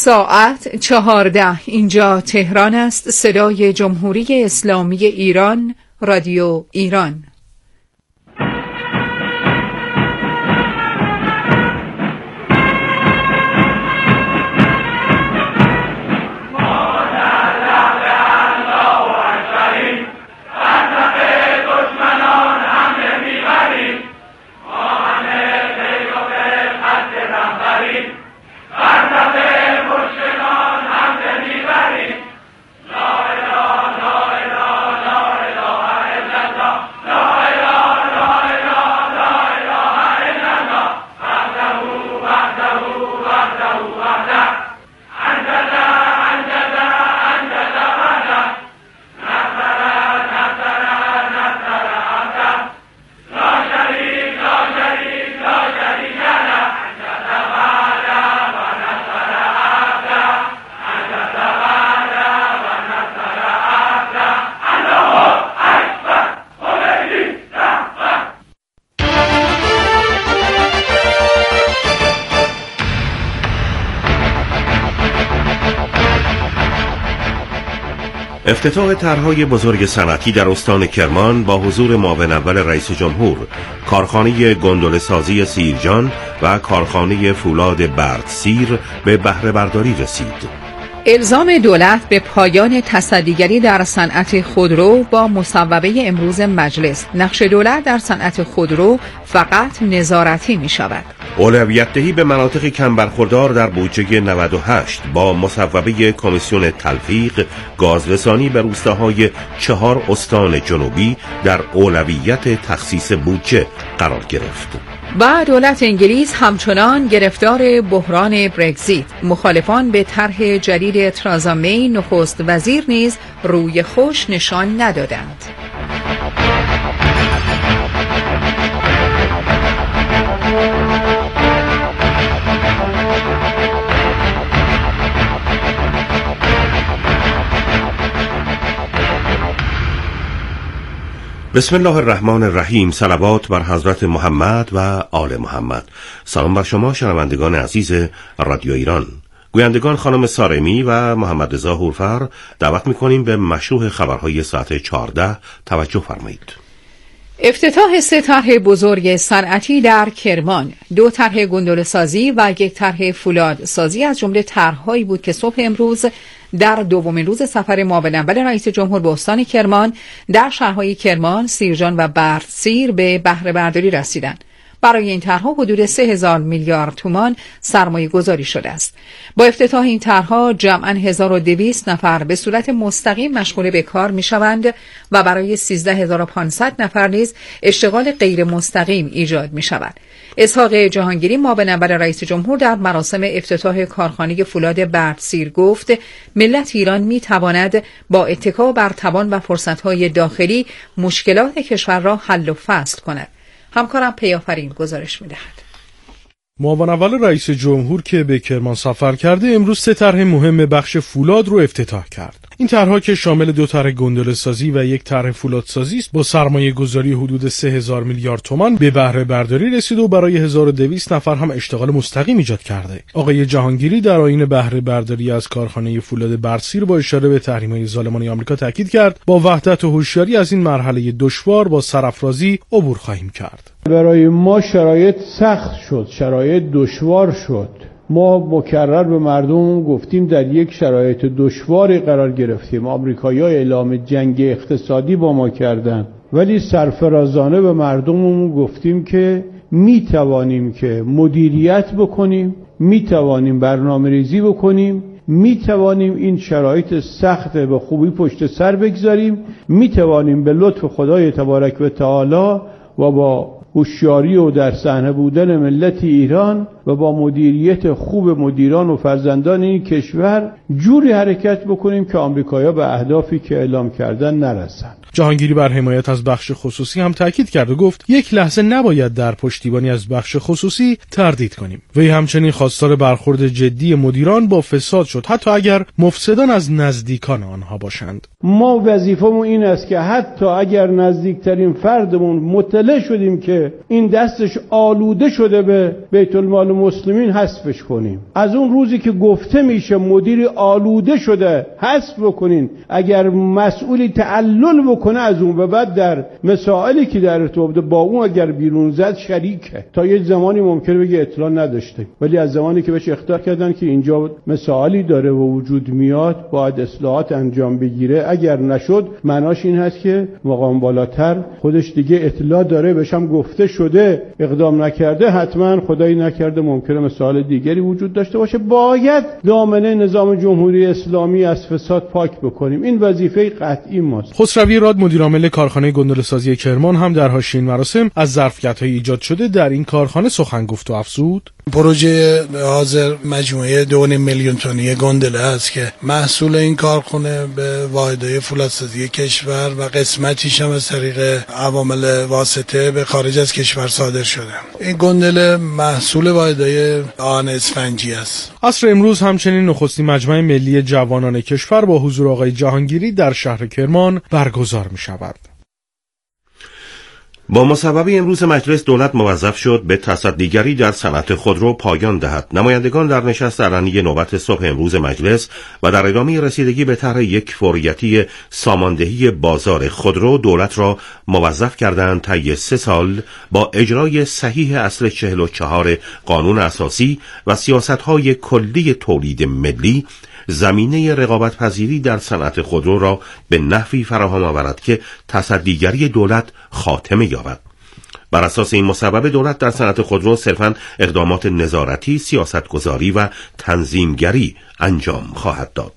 ساعت 14 اینجا تهران است. صدای جمهوری اسلامی ایران، رادیو ایران. افتتاح طرح‌های بزرگ صنعتی در استان کرمان با حضور معاون اول رئیس جمهور، کارخانه گندل سازی سیرجان و کارخانه فولاد بردسیر به بهره برداری رسید. الزام دولت به پایان تصدیگری در صنعت خودرو با مصوبه امروز مجلس. نقش دولت در صنعت خودرو فقط نظارتی می شود. اولویت دهی به مناطق کم برخوردار در بودجه 98 با مصوبه کمیسیون تلفیق گازرسانی به روستاهای 4 استان جنوبی در اولویت تخصیص بودجه قرار گرفت. و دولت انگلیس همچنان گرفتار بحران برگزیت. مخالفان به طرح جدید ترازا می نخست وزیر نیز روی خوش نشان ندادند. بسم الله الرحمن الرحیم. صلوات بر حضرت محمد و آل محمد. سلام بر شما شنوندگان عزیز رادیو ایران. گویندگان خانم سارمی و محمد رضا هورفر دعوت می‌کنیم به مشروع خبرهای ساعت 14 توجه فرمایید. افتتاح 3 طرح بزرگ صنعتی در کرمان، 2 طرح گندل سازی و 1 طرح فولاد سازی از جمله طرح‌هایی بود که صبح امروز در دومین روز سفر معاون اول رئیس جمهور به استان کرمان در شهرهای کرمان، سیرجان و بردسیر به بهره برداری رسیدند. برای این طرح‌ها حدود 3000 میلیارد تومان سرمایه گذاری شده است. با افتتاح این طرح‌ها جمعاً 1200 نفر به صورت مستقیم مشغول به کار می‌شوند و برای 13500 نفر نیز اشتغال غیر مستقیم ایجاد می‌شود. اسحاق جهانگیری معاون اول رئیس جمهور در مراسم افتتاح کارخانه فولاد بردسیر گفت ملت ایران می‌تواند با اتکا بر توان و فرصت‌های داخلی مشکلات کشور را حل و فصل کند. همکارم پیافرین گزارش می‌دهد. معاون اول رئیس جمهور که به کرمان سفر کرده امروز 3 طرح مهم بخش فولاد رو افتتاح کرد. این طرح‌ها که شامل 2 طرح گندل سازی و 1 طرح فولاد سازی است با سرمایه گذاری حدود 3000 میلیارد تومان به بهره برداری رسید و برای 1200 نفر هم اشتغال مستقیم ایجاد کرده. آقای جهانگیری در آیین بهره برداری از کارخانه فولاد بردسیر با اشاره به تحریم‌های ظالمانه آمریکا تاکید کرد با وحدت و هوشیاری از این مرحله دشوار با سرافرازی عبور خواهیم کرد. برای ما شرایط سخت شد، شرایط دشوار شد. ما مکرر به مردم گفتیم در یک شرایط دشواری قرار گرفتیم. آمریکایی‌ها اعلام جنگ اقتصادی با ما کردند، ولی سرفرازانه به مردم گفتیم که میتوانیم که مدیریت بکنیم، میتوانیم برنامه‌ریزی بکنیم، میتوانیم این شرایط سخت به خوبی پشت سر بگذاریم، میتوانیم به لطف خدای تبارک و تعالی و با هوشیاری و در صحنه بودن ملت ایران و با مدیریت خوب مدیران و فرزندان این کشور جوری حرکت بکنیم که آمریکایی‌ها به اهدافی که اعلام کردن نرسند. جهانگیری بر حمایت از بخش خصوصی هم تاکید کرد و گفت یک لحظه نباید در پشتیبانی از بخش خصوصی تردید کنیم. وی همچنین خواستار برخورد جدی مدیران با فساد شد، حتی اگر مفسدان از نزدیکان آنها باشند. ما وظیفمون این است که حتی اگر نزدیکترین فردمون مطلع شدیم که این دستش آلوده شده به بیت المال المسلمین حذفش کنیم. از اون روزی که گفته میشه مدیر آلوده شده حذف بکنین، اگر مسئولی تعلل بکنه از اون به بعد در مسائلی که در ارتباط با اون اگر بیرون زد شریکه. تا یه زمانی ممکنه بگه اطلاع نداشته، ولی از زمانی که بهش اخطار کردن که اینجا مسائلی داره و وجود میاد باید اصلاحات انجام بگیره، اگر نشد معناش این هست که مقام بالاتر خودش دیگه اطلاع داره، بهش هم گفته شده اقدام نکرده، حتما خدایی نکرده ممکنه مسائل دیگری وجود داشته باشه. باید دامنه نظام جمهوری اسلامی از فساد پاک بکنیم، این وظیفه قطعی ماست. خسروی راد مدیر عامل کارخانه گندله‌سازی کرمان هم در حاشیه این مراسم از ظرفیت‌های ایجاد شده در این کارخانه سخن گفت و افزود: پروژه حاضر مجموعه 2.5 میلیون تنی گندله است که محصول این کارخانه به واحدهای فولادسازی کشور و قسمتیش هم از طریق عوامل واسطه به خارج از کشور صادر شده. این گندله محصول واحدهای آهن اسفنجی است. عصر امروز همچنین نخستین مجمع ملی جوانان کشور با حضور آقای جهانگیری در شهر کرمان برگزار می شود. با مصوبه امروز مجلس دولت موظف شد به تصدیگری در صنعت خودرو پایان دهد. نمایندگان در نشست علنی نوبت صبح امروز مجلس و در ادامه رسیدگی به طرح یک فوریتی ساماندهی بازار خودرو دولت را موظف کردند طی 3 سال با اجرای صحیح اصل 44 قانون اساسی و سیاست‌های کلی تولید ملی زمینه رقابت پذیری در صنعت خودرو را به نحوی فراهم آورد که تصدیگری دولت خاتمه یابد. بر اساس این مصوبه دولت در صنعت خودرو صرفاً اقدامات نظارتی، سیاستگذاری و تنظیمگری انجام خواهد داد.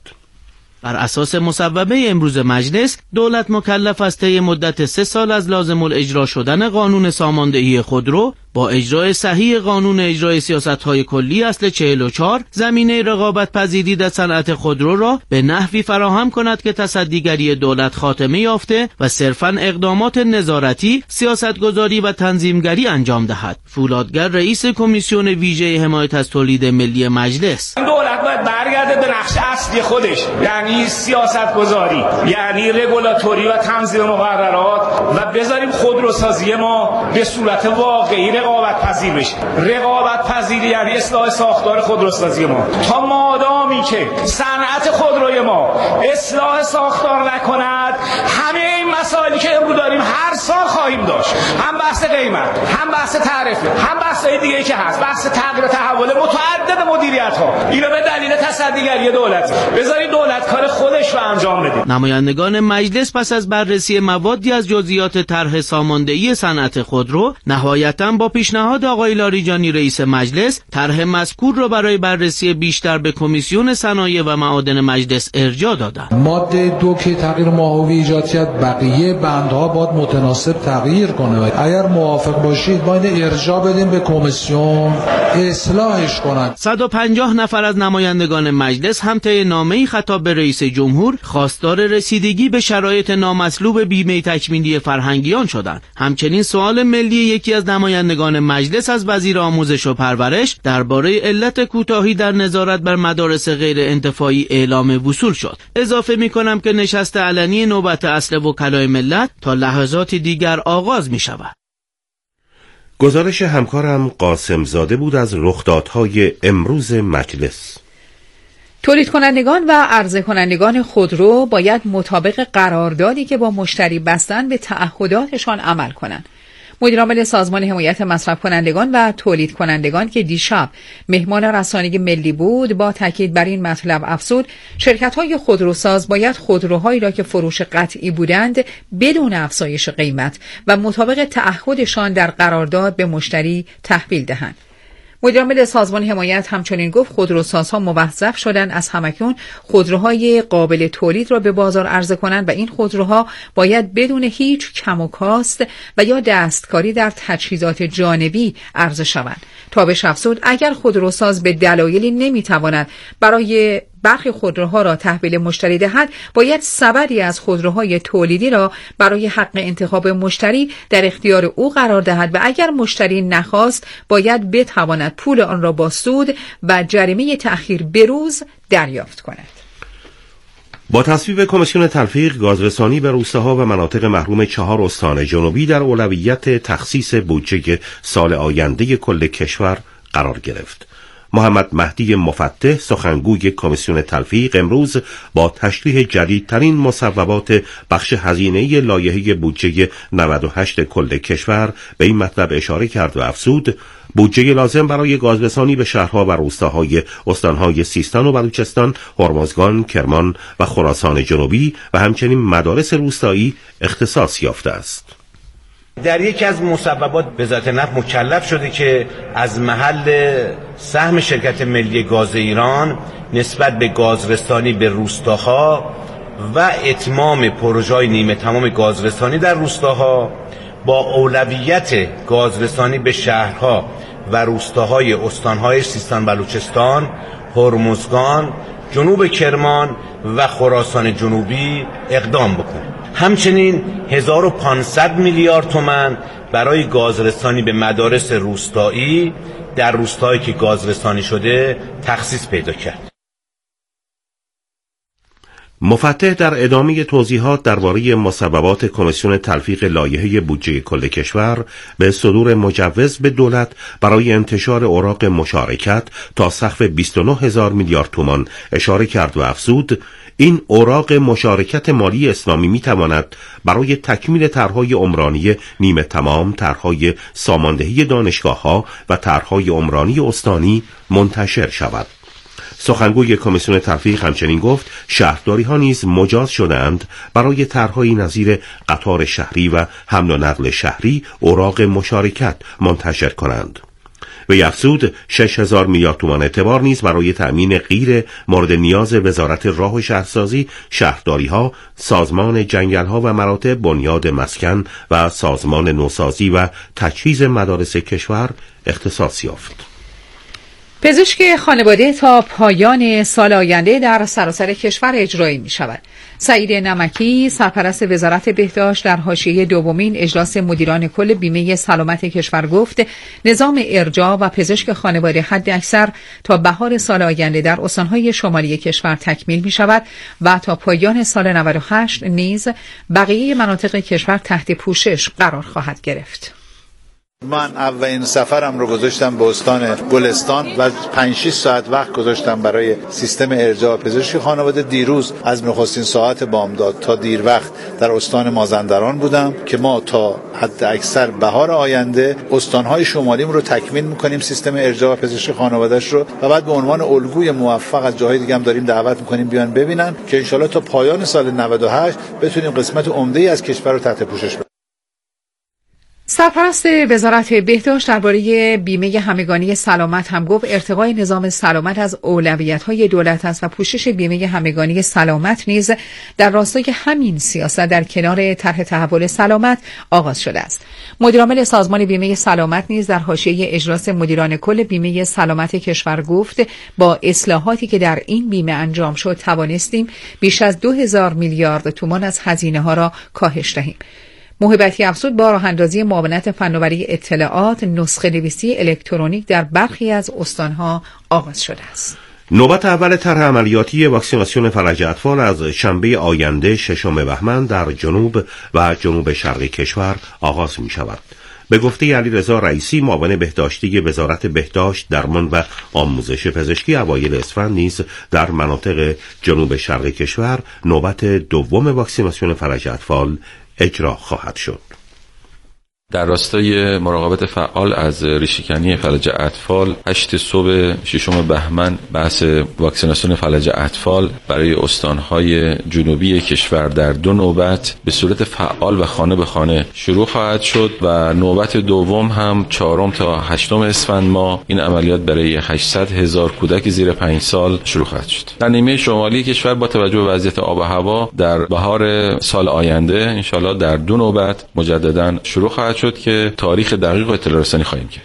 بر اساس مصوبه امروز مجلس دولت مکلف است طی مدت 3 سال از لازم الاجرا شدن قانون ساماندهی خودرو با اجرای صحیح قانون اجرای سیاست‌های کلی اصل 44 زمینه رقابت پذیری در صنعت خودرو را به نحوی فراهم کند که تصدیگری دولت خاتمه یافته و صرفاً اقدامات نظارتی، سیاستگذاری و تنظیمگری انجام دهد. فولادگر رئیس کمیسیون ویژه حمایت از تولید ملی مجلس: دولت باید برگرده به نقش اصلی خودش، یعنی سیاستگذاری، یعنی رگولاتوری و تنظیم مقررات، و بذاریم خودروسازی ما به صورت واقعی رقابت پذیر بشه. رقابت پذیری یعنی اصلاح ساختار خودروسازی ما. تا مادامی که صنعت خودروی ما اصلاح ساختار نکند، همه این مسائلی که امروز داریم هر سال خواهیم داشت. هم بحث قیمت، هم بحث تعرفه، هم بحث‌های دیگه‌ای که هست، بحث تغییر تحول متعدد مدیریت‌ها. اینو به دلیل تصدیگری دولت بذارید دولت کار خودش رو انجام بده. نمایندگان مجلس پس از بررسی موادی از جزئیات طرح ساماندهی صنعت خودرو نهایتاً با پیشنهاد آقای لاریجانی رئیس مجلس طرح مذکور را برای بررسی بیشتر به کمیسیون صنایع و معادن مجلس ارجاع دادند. ماده 2 که تغییر ماهوی ایجاد کرد، بقیه بندها باید متناسب تغییر کنه. اگر موافق باشید باید ارجاع بدیم به کمیسیون اصلاحش کنند. 150 نفر از نمایندگان مجلس هم طی نامه‌ای خطاب به رئیس جمهور خواستار رسیدگی به شرایط نامطلوب بیمه تکمیلی فرهنگیان شدند. همچنین سوال ملی یکی از نمایندگان مجلس از وزیر آموزش و پرورش درباره علت کوتاهی در نظارت بر مدارس غیر انتفاعی اعلام وصول شد. اضافه می‌کنم که نشست علنی نوبت اصل وکلای ملت تا لحظات دیگر آغاز می‌شود. گزارش همکارم قاسم زاده بود از رخدادهای امروز مجلس. تولید کنندگان و عرضه کنندگان خودرو باید مطابق قراردادی که با مشتری بستن به تعهداتشان عمل کنند. مدیرعامل سازمان حمایت مصرف کنندگان و تولید کنندگان که دیشب مهمان رسانه‌ای ملی بود با تاکید بر این مطلب افزود شرکت‌های خودروساز باید خودروهایی را که فروش قطعی بودند بدون افزایش قیمت و مطابق تعهدشان در قرارداد به مشتری تحویل دهند. مدیرعامل سازمان حمایت همچنین گفت خودروسازها موظف شدن از همکنون خودروهای قابل تولید را به بازار عرضه کنند و این خودروها باید بدون هیچ کم و کاست و یا دستکاری در تجهیزات جانبی عرضه شوند. تابش افزود اگر خودروساز به دلایلی نمیتواند برای برخی خودروها را تحویل مشتری دهد، باید سبدی از خودروهای تولیدی را برای حق انتخاب مشتری در اختیار او قرار دهد و اگر مشتری نخواست باید بتواند پول آن را با سود و جریمه تأخیر بروز دریافت کند. با تصویب کمیسیون تلفیق، گازرسانی به روستاها و مناطق محروم 4 استان جنوبی در اولویت تخصیص بودجه سال آینده کل کشور قرار گرفت. محمد مهدی مفتح سخنگوی کمیسیون تلفیق امروز با تشریح جدیدترین مصوبات بخش هزینه‌ای لایحه بودجه 98 کل کشور به این مطلب اشاره کرد و افزود بودجه لازم برای گازرسانی به شهرها و روستاهای استانهای سیستان و بلوچستان، هرمزگان، کرمان و خراسان جنوبی و همچنین مدارس روستایی اختصاص یافته است. در یکی از مصوبات وزارت نفت مکلف شده که از محل سهم شرکت ملی گاز ایران نسبت به گازرسانی به روستاها و اتمام پروژه‌های نیمه تمام گازرسانی در روستاها با اولویت گازرسانی به شهرها و روستاهای استانهای سیستان بلوچستان، هرمزگان، جنوب کرمان و خراسان جنوبی اقدام بکنه. همچنین 1500 میلیارد تومان برای گازرسانی به مدارس روستایی در روستایی که گازرسانی شده تخصیص پیدا کرد. مفتح در ادامه توضیحات درباره مصوبات کمیسیون تلفیق لایحه بودجه کل کشور به صدور مجوز به دولت برای انتشار اوراق مشارکت تا سقف 29,000 میلیارد تومان اشاره کرد و افزود این اوراق مشارکت مالی اسلامی میتواند برای تکمیل طرحهای عمرانی نیمه تمام، طرحهای ساماندهی دانشگاه‌ها و طرحهای عمرانی استانی منتشر شود. سخنگوی کمیسیون تلفیق همچنین گفت شهرداری ها نیز مجاز شدند برای طرحهای نظیر قطار شهری و حمل و نقل شهری اوراق مشارکت منتشر کنند. و افزود 6,000 میلیارد تومان اعتبار نیز برای تأمین غیر مورد نیاز وزارت راه و شهرسازی، شهرداری ها، سازمان جنگل ها و مراتع بنیاد مسکن و سازمان نوسازی و تجهیز مدارس کشور اختصاص یافت. پزشک خانواده تا پایان سال آینده در سراسر کشور اجرایی می شود. سعید نمکی سرپرست وزارت بهداشت در حاشیه دومین اجلاس مدیران کل بیمه سلامت کشور گفت نظام ارجاع و پزشک خانواده حد اکثر تا بهار سال آینده در استانهای شمالی کشور تکمیل می شود و تا پایان سال 98 نیز بقیه مناطق کشور تحت پوشش قرار خواهد گرفت. من اولین سفرم رو گذاشتم به استان گلستان و 5-6 ساعت وقت گذاشتم برای سیستم ارجاع پزشکی خانواده. دیروز از نخستین ساعت بامداد تا دیر وقت در استان مازندران بودم که ما تا حد اکثر بهار آینده استانهای شمالیم رو تکمیل میکنیم سیستم ارجاع پزشکی خانوادهش رو و بعد به عنوان الگوی موفق از جاهای دیگه هم داریم دعوت میکنیم بیان ببینن که انشالله تا پایان سال 98 بتونیم قسمت عمده‌ای از کشور رو تحت پوشش بگیریم. سرپرست وزارت بهداشت درباره بیمه همگانی سلامت هم گفت ارتقای نظام سلامت از اولویت‌های دولت است و پوشش بیمه همگانی سلامت نیز در راستای همین سیاست در کنار طرح تحول سلامت آغاز شده است. مدیرعامل سازمان بیمه سلامت نیز در حاشیه اجلاس مدیران کل بیمه سلامت کشور گفت با اصلاحاتی که در این بیمه انجام شد توانستیم بیش از 2,000 میلیارد تومان از هزینه‌ها را کاهش دهیم. موهبتی افزود با راه اندازی معاونت فناوری اطلاعات نسخه نویسی الکترونیک در برخی از استانها آغاز شده است. نوبت اول طرح عملیاتی واکسیناسیون فلج اطفال از شنبه آینده 6 بهمن در جنوب و جنوب شرقی کشور آغاز می شود. به گفته علیرضا رئیسی معاون بهداشتی وزارت بهداشت، درمان و آموزش پزشکی اوایل اسفند نیز در مناطق جنوب شرقی کشور نوبت دوم واکسیناسیون فلج اطفال اجرا خواهد شد. در راستای مراقبت فعال از ریشه‌کنی فلج اطفال 8 صبح 6 بهمن بحث واکسیناسیون فلج اطفال برای استانهای جنوبی کشور در 2 نوبت به صورت فعال و خانه به خانه شروع خواهد شد و نوبت دوم هم 4 تا 8 اسفند ماه این عملیات برای 800,000 کودک زیر 5 سال شروع خواهد شد. در نیمه شمالی کشور با توجه به وضعیت آب و هوا در بهار سال آینده انشالله در 2 نوبت مجددا شروع خواهد شد که تاریخ دقیق و اطلاع رسانی خواهیم کرد.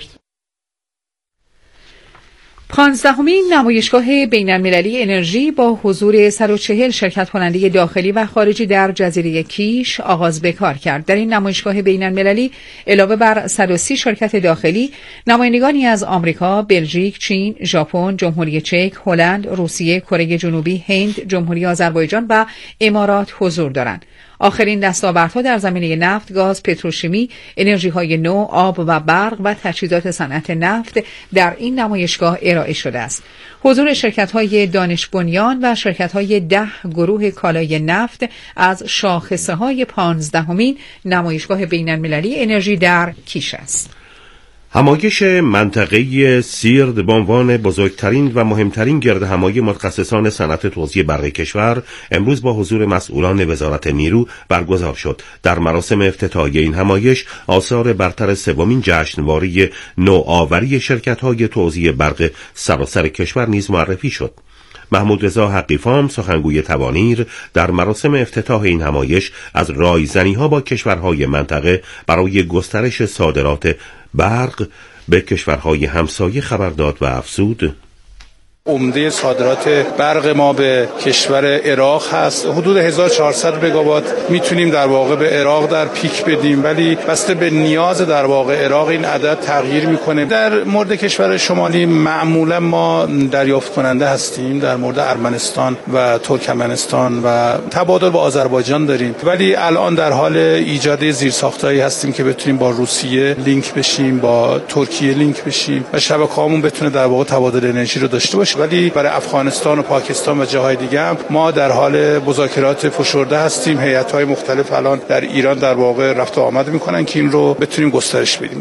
15مین نمایشگاه بین‌المللی انرژی با حضور 140 شرکت کننده داخلی و خارجی در جزیره کیش آغاز به کار کرد. در این نمایشگاه بین‌المللی علاوه بر 130 شرکت داخلی، نمایندگانی از آمریکا، بلژیک، چین، ژاپن، جمهوری چک، هلند، روسیه، کره جنوبی، هند، جمهوری آذربایجان و امارات حضور دارند. آخرین دستاوردها در زمینه نفت، گاز، پتروشیمی، انرژی‌های نو، آب و برق و تجهیزات صنعت نفت در این نمایشگاه ارائه شده است. حضور شرکت‌های دانش بنیان و شرکت‌های 10 گروه کالای نفت از شاخصه‌های 15مین نمایشگاه بین‌المللی انرژی در کیش است. همایش منطقه‌ای سیرد به عنوان بزرگترین و مهمترین گردهمایی متخصصان صنعت توزیع برق کشور امروز با حضور مسئولان وزارت نیرو برگزار شد. در مراسم افتتاحیه این همایش آثار برتر سومین جشنواره نوآوری شرکت‌های توزیع برق سراسر کشور نیز معرفی شد. محمود رضا حقیفام سخنگوی توانیر در مراسم افتتاح این همایش از رایزنی‌ها با کشورهای منطقه برای گسترش صادرات برق به کشورهای همسایه خبر داد و افزود: عمده صادرات برق ما به کشور عراق هست. حدود 1400 مگاوات میتونیم در واقع به عراق در پیک بدیم، ولی بسته به نیاز در واقع عراق این عدد تغییر میکنه. در مورد کشور شمالی معمولا ما دریافت کننده هستیم، در مورد ارمنستان و ترکمنستان و تبادل با آذربایجان داریم، ولی الان در حال ایجاد زیرساختایی هستیم که بتونیم با روسیه لینک بشیم، با ترکیه لینک بشیم و شبکه‌هامون بتونه در واقع تبادل انرژی رو داشته باشه. ولی برای افغانستان و پاکستان و جاهای دیگه هم ما در حال مذاکرات فشرده هستیم. هیئت‌های مختلف الان در ایران در واقع رفت و آمد میکنن که این رو بتونیم گسترش بدیم.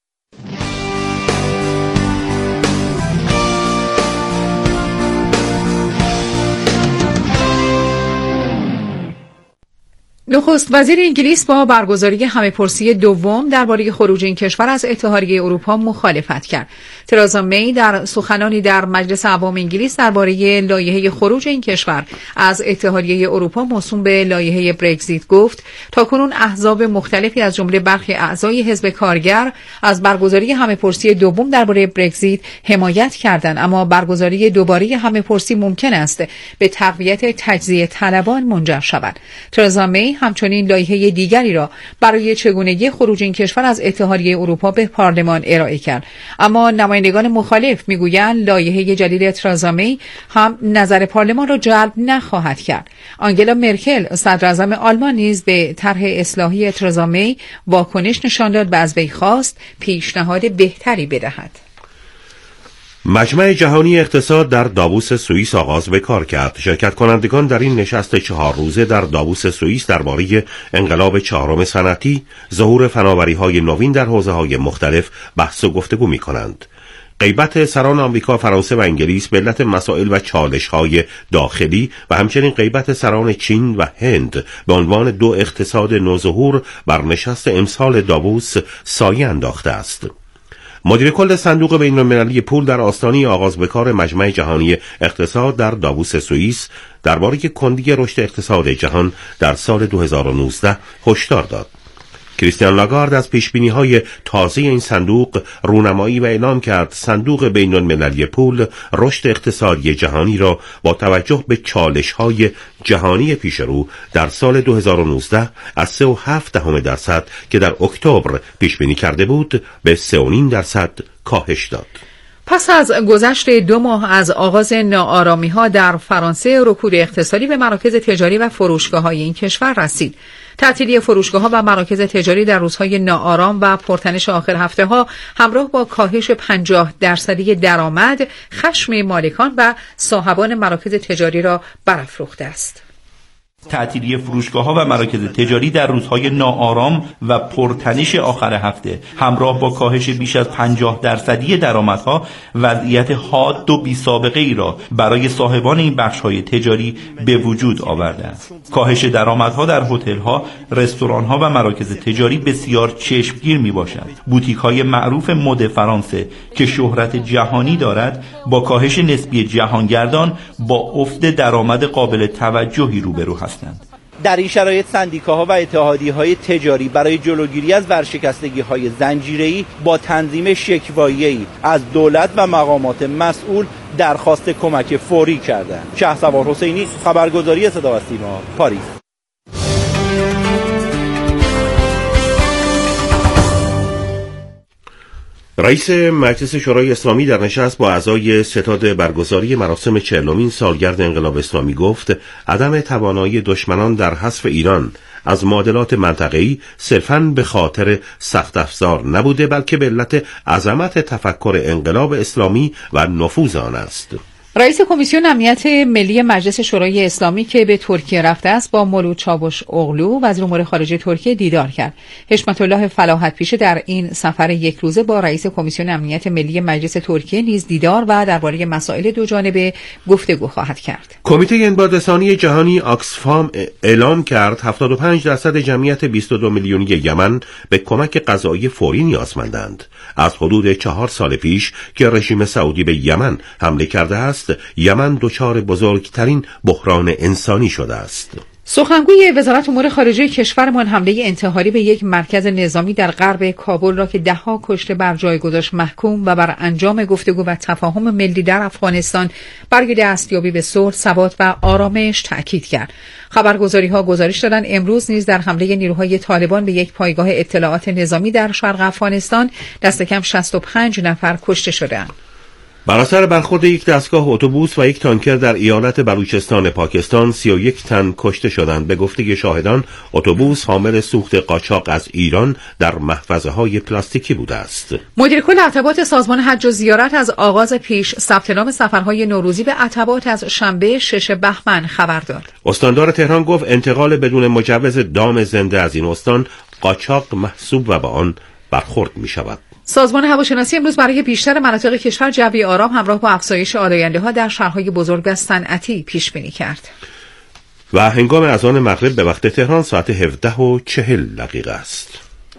نخست وزیر انگلیس با برگزاری همه‌پرسی دوم درباره خروج این کشور از اتحادیه اروپا مخالفت کرد. ترزا می در سخنانی در مجلس عوام انگلیس درباره لایحه خروج این کشور از اتحادیه اروپا موسوم به لایحه برگزیت گفت تاکنون احزاب مختلفی از جمله برخی اعضای حزب کارگر از برگزاری همه‌پرسی دوم درباره برگزیت حمایت کردند، اما برگزاری دوباره همه‌پرسی ممکن است به تقویت تجزیه طلبان منجر شود. ترزا می همچنین لایحه دیگری را برای چگونگی خروج این کشور از اتحادیه اروپا به پارلمان ارائه کرد، اما نمایندگان مخالف میگویند لایحه جدید ترزا می هم نظر پارلمان را جلب نخواهد کرد. آنگلا مرکل صدراعظم آلمان نیز به طرح اصلاحی ترزا می واکنش نشان داد و از وی خواست پیشنهاد بهتری بدهد. مجمع جهانی اقتصاد در داووس سوئیس آغاز به کار کرد. شرکت کنندگان در این نشست 4 روزه در داووس سوئیس درباره انقلاب 4 صنعتی، ظهور فناوری‌های نوین در حوزه‌های مختلف بحث و گفتگو می‌کنند. غیبت سران آمریکا، فرانسه و انگلیس به علت مسائل و چالش‌های داخلی و همچنین غیبت سران چین و هند به عنوان 2 اقتصاد نوظهور بر نشست امسال داووس سایه انداخته است. مدیر کل صندوق بین‌المللی پول در آستانه آغاز به کار مجمع جهانی اقتصاد در داووس سوئیس درباره کندی رشد اقتصاد جهان در سال 2019 هشدار داد. کریستیان لاگارد از پیشبینی‌های تازه این صندوق رونمایی و اعلام کرد صندوق بین‌المللی پول رشد اقتصادی جهانی را با توجه به چالش‌های جهانی پیش رو در سال 2019 از 3.7% که در اکتبر پیشبینی کرده بود به 3.5% کاهش داد. پس از گذشت 2 ماه از آغاز ناآرامی‌ها در فرانسه، رکود اقتصادی به مراکز تجاری و فروشگاه‌های این کشور رسید. تعطیلی فروشگاه‌ها و مراکز تجاری در روزهای ناآرام و پرتنش آخر هفته‌ها همراه با کاهش 50% درآمد، خشم مالکان و صاحبان مراکز تجاری را برافروخته است. تعطیلی فروشگاه‌ها و مراکز تجاری در روزهای ناآرام و پرتنش آخر هفته همراه با کاهش بیش از 50% درآمدها وضعیت حاد و بی‌سابقه‌ای را برای صاحبان این بخش‌های تجاری به وجود آورده است. کاهش درآمدها در هتل‌ها، رستوران‌ها و مراکز تجاری بسیار چشمگیر می‌باشد. بوتیک‌های معروف مد فرانسه که شهرت جهانی دارد با کاهش نسبی جهانگردان با افت درآمد قابل توجهی روبرو هستند. در این شرایط سندیکاها و اتحادیه‌های تجاری برای جلوگیری از ورشکستگی‌های زنجیره‌ای با تنظیم شکوایی‌ای از دولت و مقامات مسئول درخواست کمک فوری کردند. شهسوار حسینی، خبرگزاری صدا و سیما، پاریس. رئیس مجلس شورای اسلامی در نشست با اعضای ستاد برگزاری مراسم 40مین سالگرد انقلاب اسلامی گفت عدم توانایی دشمنان در حذف ایران از معادلات منطقه‌ای صرفاً به خاطر سخت افزار نبوده، بلکه به علت عظمت تفکر انقلاب اسلامی و نفوذ آن است. رئیس کمیسیون امنیت ملی مجلس شورای اسلامی که به ترکیه رفته است با مولود چاوش اغلو وزیر امور خارجه ترکیه دیدار کرد. حشمت الله فلاحت پیشه در این سفر یک روزه با رئیس کمیسیون امنیت ملی مجلس ترکیه نیز دیدار و درباره مسائل دوجانبه گفتگو خواهد کرد. کمیته انبادرسانی جهانی آکسفام اعلام کرد 75% جمعیت 22 میلیونی یمن به کمک غذایی فوری نیازمندند. از حدود 4 سال پیش که رژیم سعودی به یمن حمله کرده است، یمن دچار بزرگترین بحران انسانی شده است. سخنگوی وزارت امور خارجه کشورمان حمله انتحاری به یک مرکز نظامی در غرب کابل را که 10 کشته بر جای گذاشت محکوم و بر انجام گفتگو و تفاهم ملی در افغانستان برای دستیابی به صلح، ثبات و آرامش تأکید کرد. خبرگزاری‌ها گزارش دادند امروز نیز در حمله نیروهای طالبان به یک پایگاه اطلاعات نظامی در شرق افغانستان دست کم 65 نفر کشته شدند. بر اثر برخورد یک دستگاه اتوبوس و یک تانکر در ایالت بلوچستان پاکستان 31 تن کشته شدند. به گفته شاهدان اتوبوس حامل سوخت قاچاق از ایران در محفظه‌های پلاستیکی بوده است. مدیر کل عتبات سازمان حج و زیارت از آغاز پیش ثبت نام سفرهای نوروزی به عتبات از شنبه 6 بهمن خبر داد. استاندار تهران گفت انتقال بدون مجوز دام زنده از این استان قاچاق محسوب و با آن برخورد می‌شود. سازمان هواشناسی امروز برای بیشتر مناطق کشور جوی آرام همراه با افزایش آلاینده‌ها در شهرهای بزرگ و صنعتی پیش بینی کرد. و هنگام اذان مغرب به وقت تهران ساعت 17:40 است.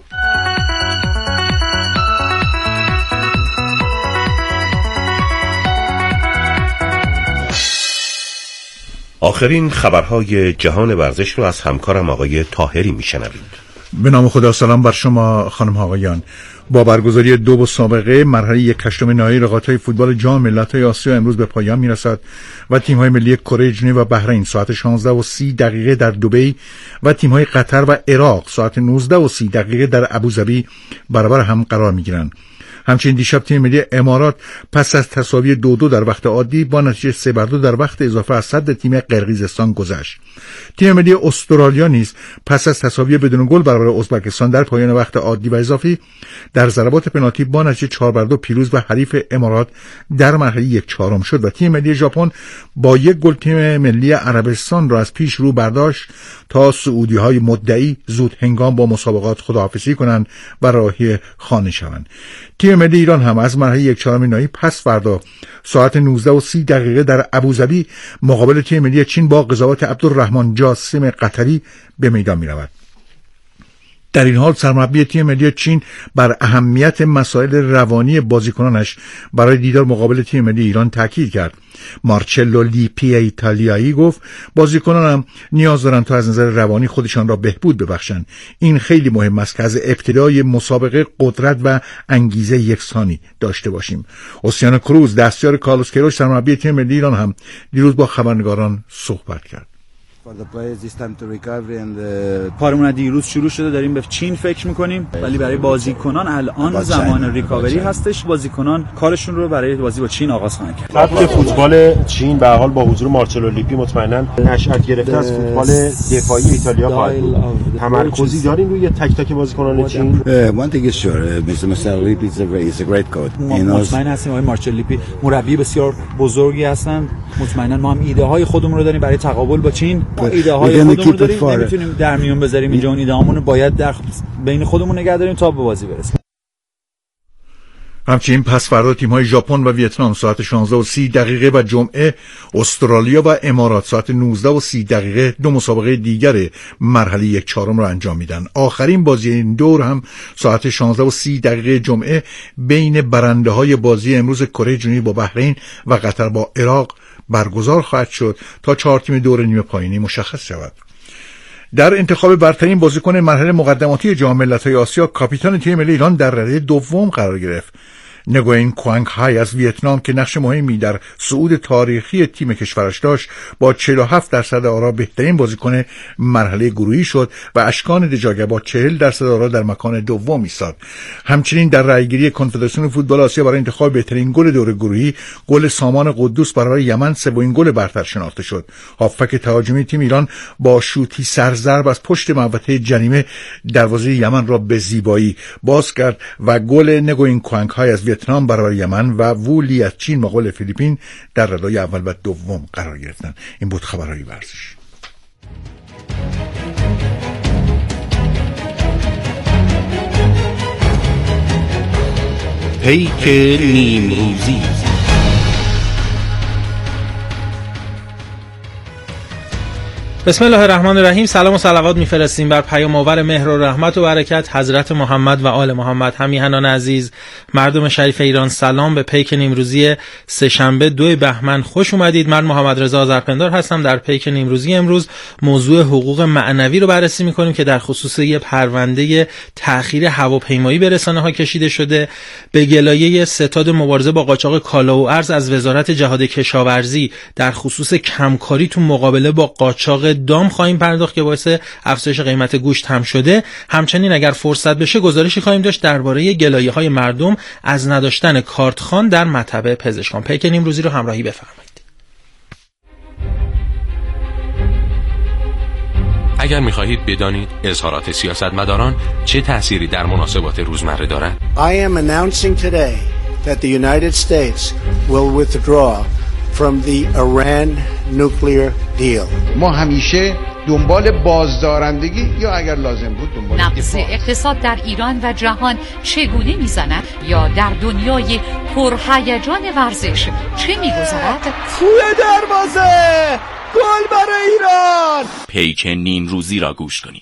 آخرین خبرهای جهان ورزش رو از همکارم آقای طاهری میشنوید. به نام خدا، سلام بر شما خانم آقایان. با برگزاری 2 مسابقه مرحله 1/8 نهایی رقابت‌های فوتبال جام ملت‌های آسیا امروز به پایان می‌رسد و تیم‌های ملی کره جنوبی و بحرین ساعت 16:30 در دبی و تیم‌های قطر و عراق ساعت 19:30 در ابوظبی برابر هم قرار می‌گیرند. همچنین دیشب تیم ملی امارات پس از تساوی 2-2 در وقت عادی با نتیجه 3-2 در وقت اضافه از صد تیم قرقیزستان گذشت. تیم ملی استرالیا نیز پس از تساوی بدون گل برابر ازبکستان در پایان وقت عادی و اضافی در ضربات پنالتی با نتیجه 4-2 پیروز و حریف امارات در مرحله 1/4 شد و تیم ملی ژاپن با 1 گل تیم ملی عربستان را از پیش رو برداشت تا سعودی‌های مدعی زود هنگام با مسابقات خداحافظی کنند و راهی خانه شوند. تیم ملی ایران هم از مرحله 1/4 نهایی پس فردا ساعت 19:30 در ابوظبی مقابل تیم ملی چین با قضاوت عبدالرحمن جاسم قطری به میدان می‌رود. در این حال سرمربی تیم ملی چین بر اهمیت مسائل روانی بازیکنانش برای دیدار مقابل تیم ملی ایران تاکید کرد. مارچلو لیپی ایتالیایی گفت بازیکنانم نیاز دارند تا از نظر روانی خودشان را بهبود ببخشند. این خیلی مهم است که از ابتدای مسابقه قدرت و انگیزه یکسانی داشته باشیم. اوسیانو کروز دستیار کارلوس کیروش سرمربی تیم ملی ایران هم دیروز با خبرنگاران صحبت کرد. کارمون دیروز شروع شده، داریم به چین فکر میکنیم، ولی برای بازیکنان الان زمان ریکاوری هستش. بازیکنان کارشون رو برای بازی با چین آغاز خواهند کرد. خط فوتبال چین به هر حال با حضور مارچلو لیپی مطمئنا نشأت گرفته از فوتبال دفاعی ایتالیا خواهد بود. تمرکزی داریم روی تک تک بازیکنان چین. One thing is sure, Mr. Lippi is a great coach. مطمئن هستیم آقای مارچلو لیپی مربی بسیار بزرگی هستن. مطمئنا ما هم ایده های خودمون رو داریم برای تقابل با چین. ایده های خودمون رو داریم، نمیتونیم در میون بذاریم اینجا. اون ایده هامون رو باید در بین خودمون نگه داریم تا به بازی برسیم. همچنین پس فردا تیم‌های ژاپن و ویتنام ساعت 16:30 و جمعه استرالیا و امارات ساعت 19:30 دو مسابقه دیگر مرحله 1/4 را انجام میدن. آخرین بازی این دور هم ساعت 16:30 جمعه بین برنده‌های بازی امروز کره جنوبی با بحرین و قطر با عراق برگزار خواهد شد تا 4 تیم دور نیمه پایانی مشخص شود. در انتخاب برترین بازیکن مرحله مقدماتی جام ملت‌های آسیا کاپیتان تیم ملی ایران در رده دوم قرار گرفت. نگوئن کوانگ های از ویتنام که نقش مهمی در صعود تاریخی تیم کشورش داشت با 47% آرا بهترین بازیکن مرحله گروهی شد و اشکان دجاگه با 40% آرا در مکان دوم ایستاد. همچنین در رأیگیری کنفدراسیون فوتبال آسیا برای انتخاب بهترین گل دور گروهی، گل سامان قدوس برای یمن سومین گل برتر شناخته شد. هافبک تهاجمی تیم ایران با شوتی سرضرب از پشت محوطه جریمه دروازه یمن را به زیبایی باز کرد و گل نگوئن کوانگ های از ویتنام برابر یمن و وو لی از چین مقابل فیلیپین در ردای اول و دوم قرار گرفتند. این بود خبرهای ورزش. پیک نیمروزی. بسم الله الرحمن الرحیم. سلام و صلوات میفرستیم بر پیام‌آور مهر و رحمت و برکت حضرت محمد و آل محمد. همیهنان عزیز، مردم شریف ایران، سلام. به پیک نیمروزی سه‌شنبه 2 بهمن خوش اومدید. من محمد رضا آذرپندار هستم. در پیک نیمروزی امروز موضوع حقوق معنوی رو بررسی می‌کنیم که در خصوص یه پرونده تأخیر هواپیمایی به رسانه‌ها کشیده شده. به گلایه ستاد مبارزه با قاچاق کالا و ارز از وزارت جهاد کشاورزی در خصوص کمکاری تو مقابله با قاچاق دام خواهیم پرداخت که باعث افزایش قیمت گوشت هم شده. همچنین اگر فرصت بشه گزارشی خواهیم داشت درباره گلایه‌های مردم از نداشتن کارتخوان در مطب پزشکان. پیک نیمروزی رو همراهی بفرمایید. اگر می‌خواهید بدانید اظهارات سیاستمداران چه تأثیری در مناسبات روزمره دارد. I am announcing today that the United States will withdraw from the Iran nuclear deal. ما همیشه دنبال بازدارندگی یا اگر لازم بود دنبال نقص اقتصاد در ایران و جهان چگونه میزند یا در دنیای پرهیجان ورزش چه میگذرد؟ توی دروازه گل برای ایران. پیک نیمروزی را گوش کنید.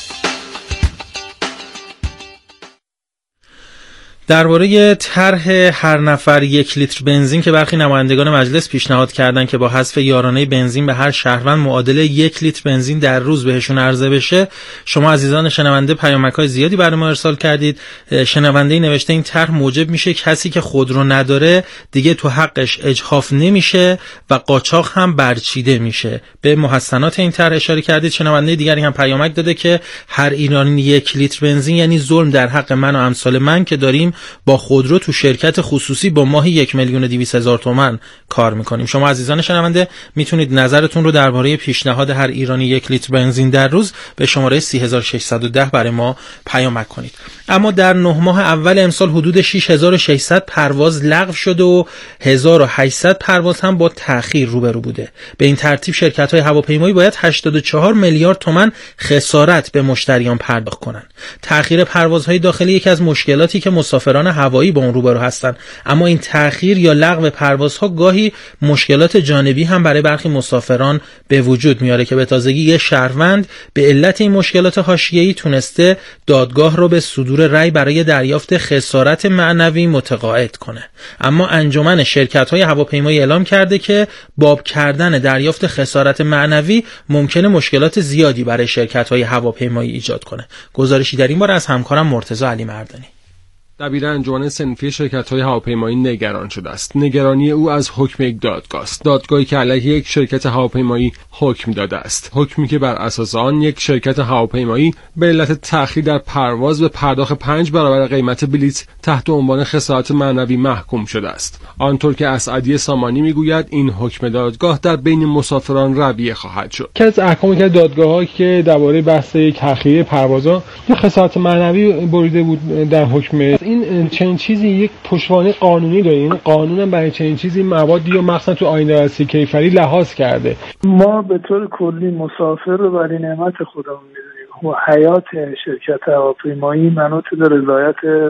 درباره طرح هر نفر 1 لیتر بنزین که برخی نمایندگان مجلس پیشنهاد کردند که با حذف یارانه بنزین به هر شهروند معادل 1 لیتر بنزین در روز بهشون عرضه بشه، شما عزیزان شنونده پیامک‌های زیادی برای ما ارسال کردید. شنونده نوشته این طرح موجب میشه کسی که خودرو نداره دیگه تو حقش اجحاف نمیشه و قاچاق هم برچیده میشه. به محسنات این طرح اشاره کردید. شنونده دیگری هم پیامک داده که هر ایرانی 1 لیتر بنزین یعنی ظلم در حق من و امثال من که داریم با خودرو تو شرکت خصوصی با ماهی 1,200,000 تومان کار میکنیم. شما عزیزان شنونده میتونید نظرتون رو درباره پیشنهاد هر ایرانی 1 لیتر بنزین در روز به شماره 3610 برای ما پیامک کنید. اما در 9 ماه اول امسال حدود 6600 پرواز لغو شده و 1800 پرواز هم با تأخیر روبرو بوده. به این ترتیب شرکت‌های هواپیمایی باید 84 میلیارد تومان خسارت به مشتریان پرداخت کنند. تأخیر پروازهای داخلی یکی از مشکلاتی که مسافران هوایی با اون روبرو هستند، اما این تأخیر یا لغو پروازها گاهی مشکلات جانبی هم برای برخی مسافران به وجود میاره که به تازگی یه شهروند به علت این مشکلات حاشیه‌ای تونسته دادگاه رو به صدور رأی برای دریافت خسارت معنوی متقاعد کنه. اما انجمن شرکت‌های هواپیمایی اعلام کرده که باب کردن دریافت خسارت معنوی ممکنه مشکلات زیادی برای شرکت‌های هواپیمایی ایجاد کنه. گزارشی در این باره از همکارم مرتضی علی مردانی. دبیر انجمن صنفی شرکت‌های هواپیمایی نگران شده است. نگرانی او از حکم یک دادگاه است. دادگاهی که علیه یک شرکت هواپیمایی حکم داده است. حکمی که بر اساس آن یک شرکت هواپیمایی به علت تأخیر در پرواز به پرداخت 5 برابر قیمت بلیط تحت عنوان خسارت معنوی محکوم شده است. آنطور که اسعدی سامانی میگوید این حکم دادگاه در بین مسافران رویه خواهد شد. که از احکامی که دادگاه‌ها که درباره بحث تأخیر پروازها خسارت معنوی بریده بود در حکم این چنین چیزی یک پشتوانه قانونی داره. این قانون هم برای چنین چیزی موادی یا مثلا تو آیین رئیس کیفری لحاظ کرده. ما به طور کلی مسافر رو برای نعمت خودمون می‌دونیم و حیات شرکت هواپیمایی منوط به رضایت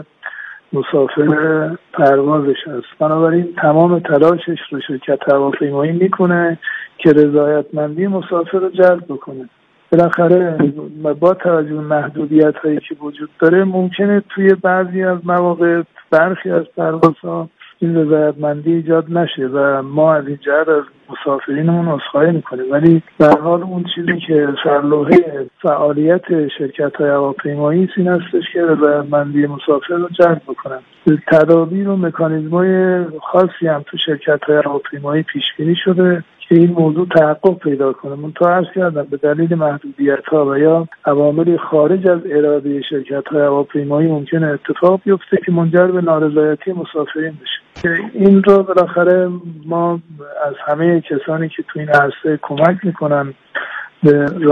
مسافر پروازش است. بنابراین تمام تلاشش رو شرکت هواپیمایی میکنه که رضایتمندی مسافر رو جلب بکنه. بالاخره با توجه به محدودیت‌هایی که وجود داره ممکنه توی بعضی از مواقع برخی از پروازها این رضایتمندی ایجاد نشه و ما از این جهت از مسافرینمون عذرخواهی میکنیم. ولی به هر حال اون چیزی که سرلوحه فعالیت شرکت‌های هواپیمایی این هستش که رضایتمندی مسافر رو جلب بکنن. تدابیر و مکانیزم‌های خاصی هم تو شرکت‌های هواپیمایی پیش بینی شده که این موضوع تحقق پیدا کنه. من تا عرض کردم به دلیل محدودیت‌ها و یا عوامل خارج از اراده شرکت‌های هواپیمایی ممکنه اتفاق بیفته که منجر به نارضایتی مسافرین بشه. این رو بالاخره ما از همه کسانی که تو این عرصه کمک میکنن به